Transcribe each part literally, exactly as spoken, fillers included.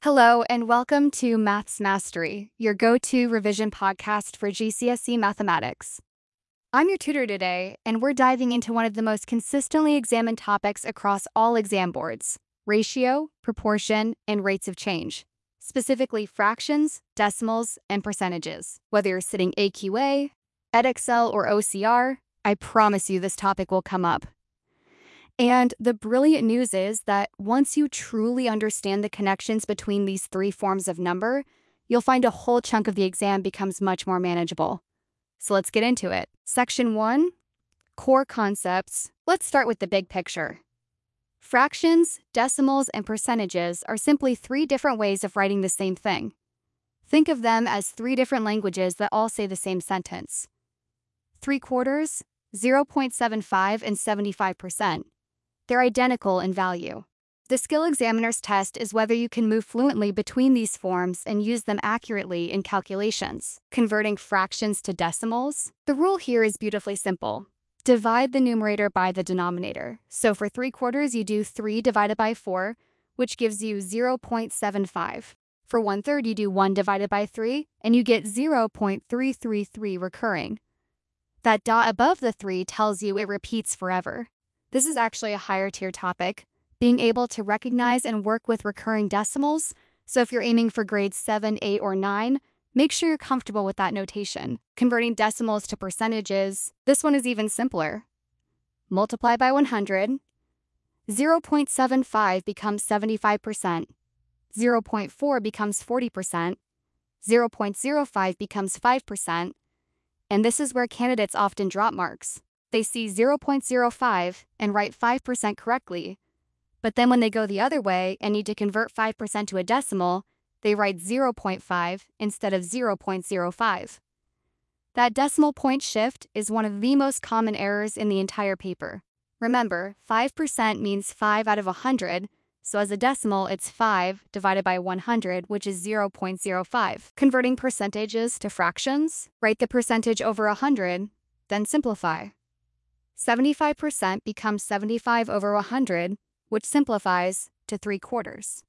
Hello, and welcome to Maths Mastery, your go-to revision podcast for G C S E mathematics. I'm your tutor today, and we're diving into one of the most consistently examined topics across all exam boards: ratio, proportion, and rates of change, specifically fractions, decimals, and percentages. Whether you're sitting A Q A, Edexcel, or O C R, I promise you this topic will come up. And the brilliant news is that once you truly understand the connections between these three forms of number, you'll find a whole chunk of the exam becomes much more manageable. So let's get into it. Section one, core concepts. Let's start with the big picture. Fractions, decimals, and percentages are simply three different ways of writing the same thing. Think of them as three different languages that all say the same sentence. Three quarters, zero point seven five, and seventy-five percent. They're identical in value. The skill examiner's test is whether you can move fluently between these forms and use them accurately in calculations. Converting fractions to decimals. The rule here is beautifully simple. Divide the numerator by the denominator. So for three quarters, you do three divided by four, which gives you zero point seven five. For one third, you do one divided by three, and you get zero point three three three recurring. That dot above the three tells you it repeats forever. This is actually a higher tier topic, being able to recognize and work with recurring decimals. So if you're aiming for grades seven, eight, or nine, make sure you're comfortable with that notation. Converting decimals to percentages, this one is even simpler. Multiply by one hundred. zero point seven five becomes seventy-five percent. zero point four becomes forty percent. zero point zero five becomes five percent. And this is where candidates often drop marks. They see zero point zero five and write five percent correctly, but then when they go the other way and need to convert five percent to a decimal, they write zero point five instead of zero point zero five. That decimal point shift is one of the most common errors in the entire paper. Remember, five percent means five out of one hundred, so as a decimal it's five divided by one hundred, which is zero point zero five. Converting percentages to fractions, write the percentage over one hundred, then simplify. seventy-five percent becomes seventy-five over one hundred, which simplifies to three quarters.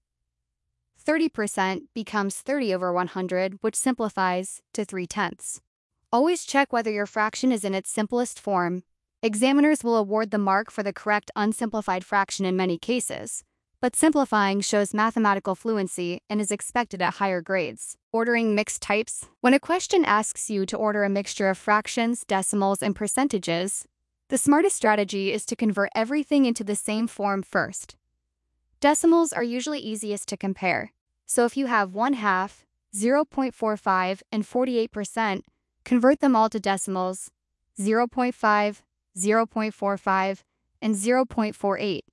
thirty percent becomes thirty over one hundred, which simplifies to three tenths. Always check whether your fraction is in its simplest form. Examiners will award the mark for the correct unsimplified fraction in many cases, but simplifying shows mathematical fluency and is expected at higher grades. Ordering mixed types. When a question asks you to order a mixture of fractions, decimals, and percentages, the smartest strategy is to convert everything into the same form first. Decimals are usually easiest to compare, so if you have one half, zero point four five, and forty-eight percent, convert them all to decimals: zero point five, zero point four five, and zero point four eight.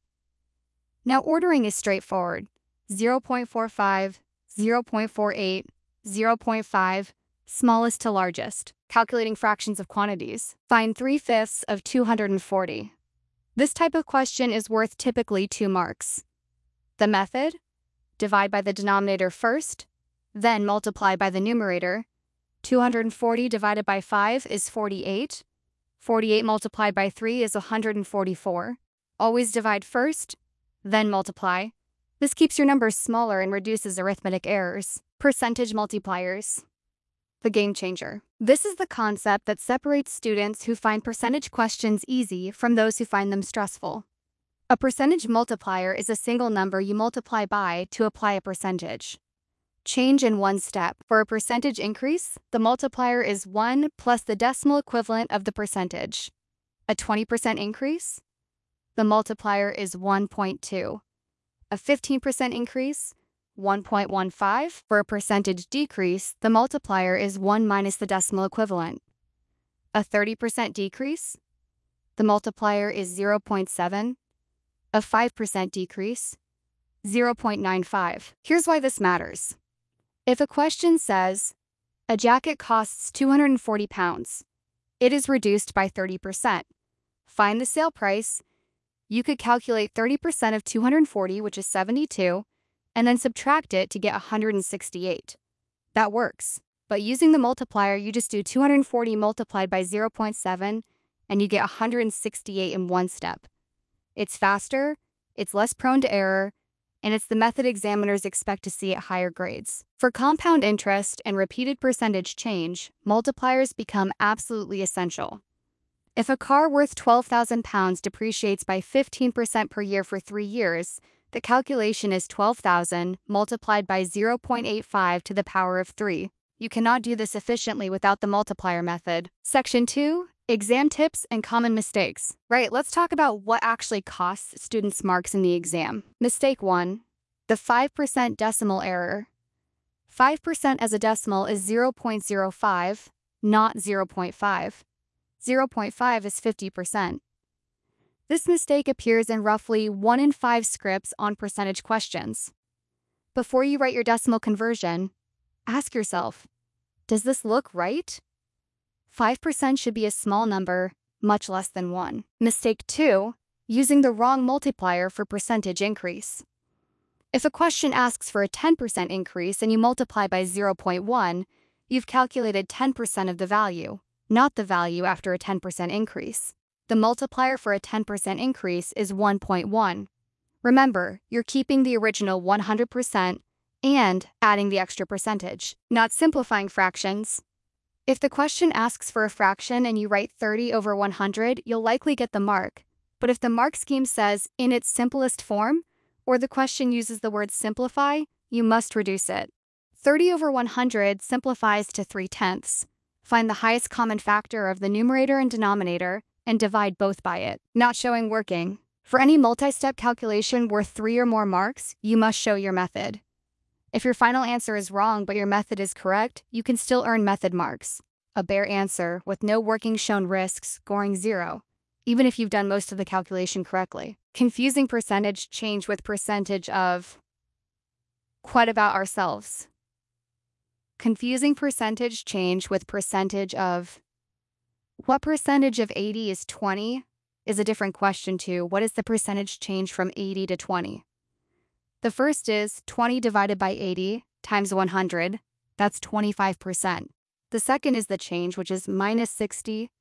Now ordering is straightforward: zero point four five, zero point four eight, zero point five, smallest to largest. Calculating fractions of quantities. Find three fifths of two hundred forty. This type of question is worth typically two marks. The method: divide by the denominator first, then multiply by the numerator. two hundred forty divided by five is forty-eight. forty-eight multiplied by three is one hundred forty-four. Always divide first, then multiply. This keeps your numbers smaller and reduces arithmetic errors. Percentage multipliers. The game changer. This is the concept that separates students who find percentage questions easy from those who find them stressful. A percentage multiplier is a single number you multiply by to apply a percentage. Change in one step. For a percentage increase, the multiplier is one plus the decimal equivalent of the percentage. A twenty percent increase, the multiplier is one point two. A fifteen percent increase, one point one five. For a percentage decrease, the multiplier is one minus the decimal equivalent. A thirty percent decrease, the multiplier is zero point seven. A five percent decrease, zero point nine five. Here's why this matters. If a question says, a jacket costs two hundred forty pounds, it is reduced by thirty percent. Find the sale price. You could calculate thirty percent of two hundred forty, which is seventy-two, and then subtract it to get one hundred sixty-eight. That works, but using the multiplier, you just do two hundred forty multiplied by zero point seven, and you get one hundred sixty-eight in one step. It's faster, it's less prone to error, and it's the method examiners expect to see at higher grades. For compound interest and repeated percentage change, multipliers become absolutely essential. If a car worth twelve thousand pounds depreciates by fifteen percent per year for three years, the calculation is twelve thousand multiplied by zero point eight five to the power of three. You cannot do this efficiently without the multiplier method. Section two. Exam tips and common mistakes. Right, let's talk about what actually costs students marks in the exam. Mistake one. The five percent decimal error. five percent as a decimal is zero point zero five, not zero point five. zero point five is fifty percent. This mistake appears in roughly one in five scripts on percentage questions. Before you write your decimal conversion, ask yourself, does this look right? five percent should be a small number, much less than one. Mistake two, using the wrong multiplier for percentage increase. If a question asks for a ten percent increase and you multiply by zero point one, you've calculated ten percent of the value, not the value after a ten percent increase. The multiplier for a ten percent increase is one point one. Remember, you're keeping the original one hundred percent and adding the extra percentage, not simplifying fractions. If the question asks for a fraction and you write thirty over one hundred, you'll likely get the mark. But if the mark scheme says in its simplest form, or the question uses the word simplify, you must reduce it. thirty over one hundred simplifies to three tenths. Find the highest common factor of the numerator and denominator and divide both by it. Not showing working. For any multi-step calculation worth three or more marks, you must show your method. If your final answer is wrong but your method is correct, you can still earn method marks. A bare answer with no working shown risks scoring zero, even if you've done most of the calculation correctly. Confusing percentage change with percentage of. What about ourselves? Confusing percentage change with percentage of. What percentage of eighty is twenty is a different question to what is the percentage change from eighty to twenty. The first is twenty divided by eighty times one hundred, that's twenty-five percent. The second is the change, which is minus sixty,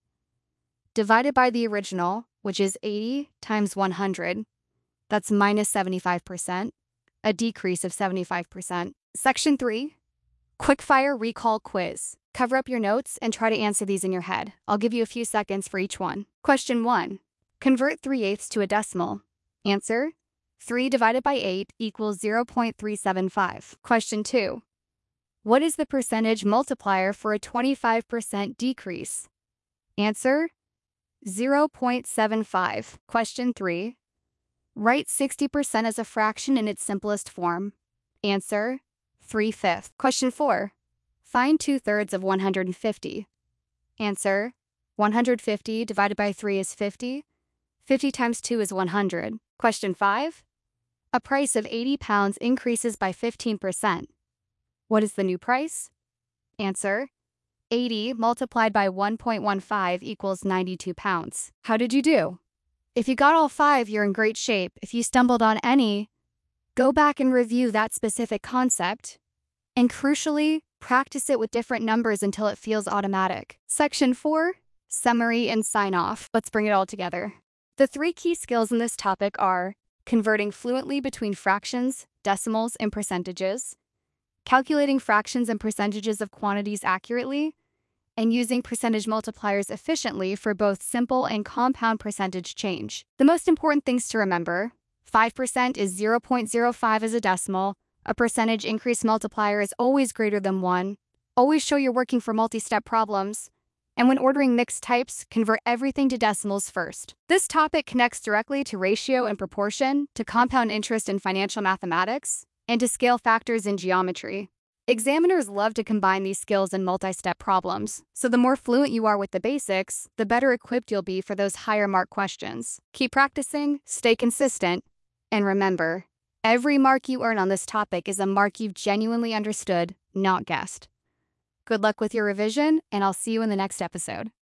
divided by the original, which is eighty times one hundred, that's minus seventy-five percent, a decrease of seventy-five percent. Section three, Quickfire Recall Quiz. Cover up your notes and try to answer these in your head. I'll give you a few seconds for each one. Question one, convert three eighths to a decimal. Answer, three divided by eight equals zero point three seven five. Question two. What is the percentage multiplier for a twenty-five percent decrease? Answer, zero point seven five. Question three. Write sixty percent as a fraction in its simplest form. Answer, three fifths. Question four. Find two-thirds of one hundred fifty. Answer, one hundred fifty divided by three is fifty. fifty times two is one hundred. Question five. A price of eighty pounds increases by fifteen percent. What is the new price? Answer, eighty multiplied by one point one five equals ninety-two pounds. How did you do? If you got all five, you're in great shape. If you stumbled on any, go back and review that specific concept. And crucially, practice it with different numbers until it feels automatic. Section four, Summary and Sign-Off. Let's bring it all together. The three key skills in this topic are converting fluently between fractions, decimals, and percentages, calculating fractions and percentages of quantities accurately, and using percentage multipliers efficiently for both simple and compound percentage change. The most important things to remember: five percent is zero point zero five as a decimal, a percentage increase multiplier is always greater than one, always show you're working for multi-step problems, and when ordering mixed types, convert everything to decimals first. This topic connects directly to ratio and proportion, to compound interest in financial mathematics, and to scale factors in geometry. Examiners love to combine these skills in multi-step problems, so the more fluent you are with the basics, the better equipped you'll be for those higher mark questions. Keep practicing, stay consistent, and remember, every mark you earn on this topic is a mark you've genuinely understood, not guessed. Good luck with your revision, and I'll see you in the next episode.